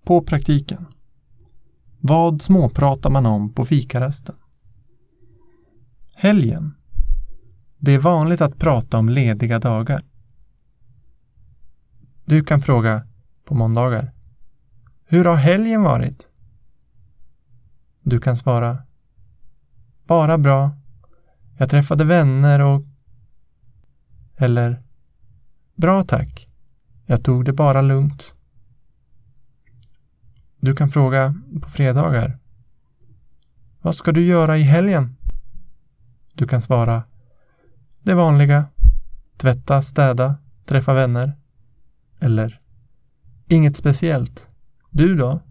På praktiken. Vad småpratar man om på fikaresten? Helgen. Det är vanligt att prata om lediga dagar. Du kan fråga på måndagar: hur har helgen varit? Du kan svara: bara bra. Jag träffade vänner och... Eller: bra tack. Jag tog det bara lugnt. Du kan fråga på fredagar: vad ska du göra i helgen? Du kan svara: det vanliga. Tvätta, städa, träffa vänner. Eller: inget speciellt. Du då?